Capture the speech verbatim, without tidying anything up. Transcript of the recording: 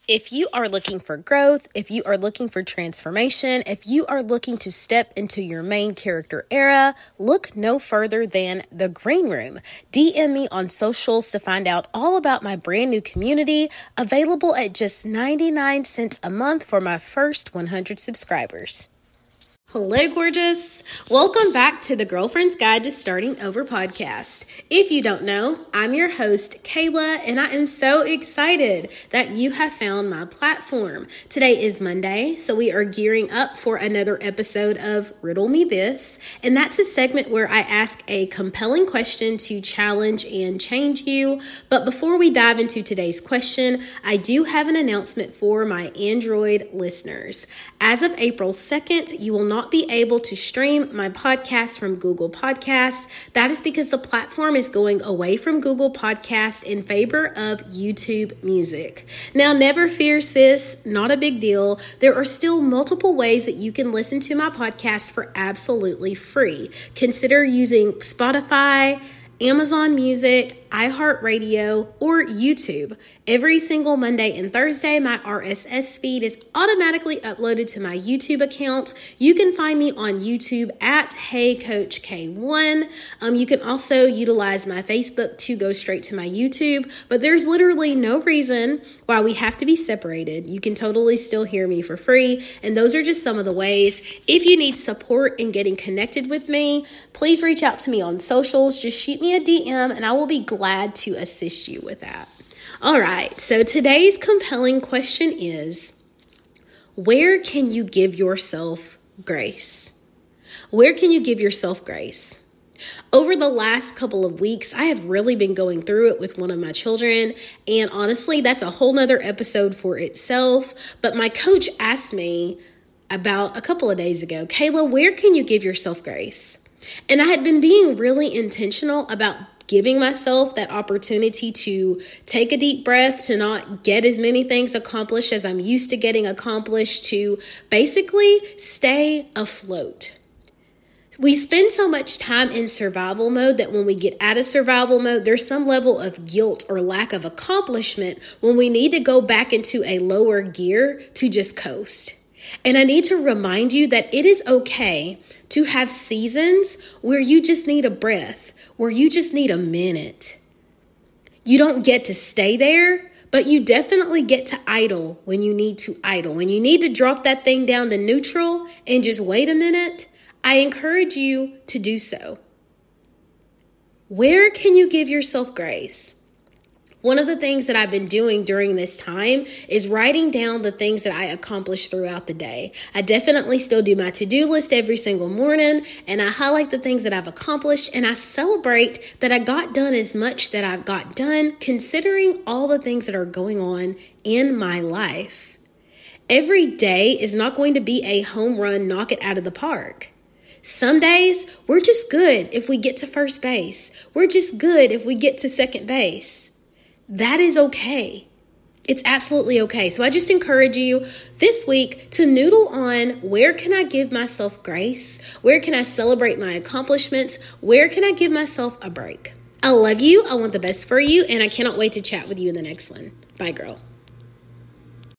If you are looking for growth, if you are looking for transformation, if you are looking to step into your main character era, look no further than The Green Room. D M me on socials to find out all about my brand new community, available at just ninety-nine cents a month for my first one hundred subscribers. Hello, gorgeous. Welcome back to the Girlfriend's Guide to Starting Over podcast. If you don't know, I'm your host, Kayla, and I am so excited that you have found my platform. Today is Monday, so we are gearing up for another episode of Riddle Me This, and that's a segment where I ask a compelling question to challenge and change you. But before we dive into today's question, I do have an announcement for my Android listeners. As of April second, you will not be able to stream my podcast from Google Podcasts. That is because the platform is going away from Google Podcasts in favor of YouTube Music. Now, never fear, sis, not a big deal. There are still multiple ways that you can listen to my podcast for absolutely free. Consider using Spotify, Amazon Music, iHeartRadio, or YouTube. Every single Monday and Thursday, my R S S feed is automatically uploaded to my YouTube account. You can find me on YouTube at Hey Coach K one. Um, you can also utilize my Facebook to go straight to my YouTube, but there's literally no reason why we have to be separated. You can totally still hear me for free, and those are just some of the ways. If you need support in getting connected with me, please reach out to me on socials. Just shoot me a D M, and I will be glad to assist you with that. All right, so today's compelling question is, where can you give yourself grace? Where can you give yourself grace? Over the last couple of weeks, I have really been going through it with one of my children, and honestly, that's a whole nother episode for itself. But my coach asked me about a couple of days ago, Kayla, where can you give yourself grace? And I had been being really intentional about giving myself that opportunity to take a deep breath, to not get as many things accomplished as I'm used to getting accomplished, to basically stay afloat. We spend so much time in survival mode that when we get out of survival mode, there's some level of guilt or lack of accomplishment when we need to go back into a lower gear to just coast. And I need to remind you that it is okay to have seasons where you just need a breath, where you just need a minute. You don't get to stay there, but you definitely get to idle when you need to idle. When you need to drop that thing down to neutral and just wait a minute, I encourage you to do so. Where can you give yourself grace? One of the things that I've been doing during this time is writing down the things that I accomplished throughout the day. I definitely still do my to-do list every single morning, and I highlight the things that I've accomplished, and I celebrate that I got done as much that I've got done, considering all the things that are going on in my life. Every day is not going to be a home run, knock it out of the park. Some days, we're just good if we get to first base. We're just good if we get to second base. That is okay. It's absolutely okay. So I just encourage you this week to noodle on, where can I give myself grace? Where can I celebrate my accomplishments? Where can I give myself a break? I love you. I want the best for you, and I cannot wait to chat with you in the next one. Bye, girl.